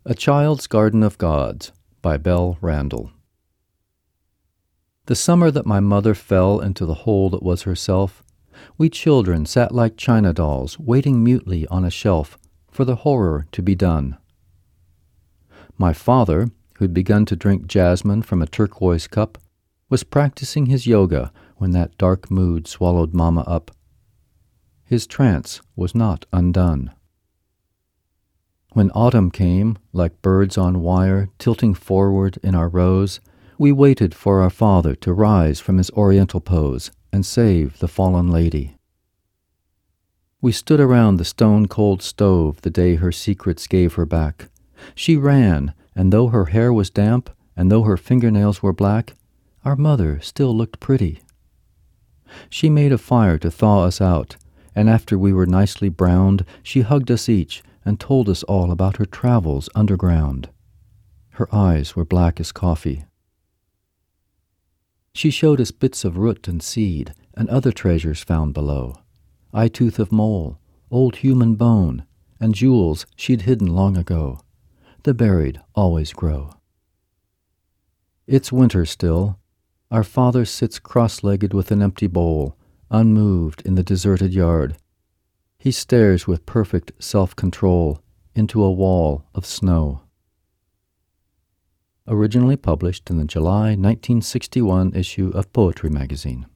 A Child's Garden of Gods by Belle Randall. The summer that my mother fell into the hole that was herself, we children sat like china dolls, waiting mutely on a shelf for the horror to be done. My father, who'd begun to drink jasmine from a turquoise cup, was practicing his yoga when that dark mood swallowed Mama up. His trance was not undone. When autumn came, like birds on wire, tilting forward in our rows, we waited for our father to rise from his oriental pose and save the fallen lady. We stood around the stone-cold stove the day her secrets gave her back. She ran, and though her hair was damp, and though her fingernails were black, our mother still looked pretty. She made a fire to thaw us out, and after we were nicely browned, she hugged us each and told us all about her travels underground. Her eyes were black as coffee. She showed us bits of root and seed and other treasures found below, eye-tooth of mole, old human bone, and jewels she'd hidden long ago. The buried always grow. It's winter still. Our father sits cross-legged with an empty bowl, unmoved in the deserted yard. He stares with perfect self-control into a wall of snow. Originally published in the July 1961 issue of Poetry magazine.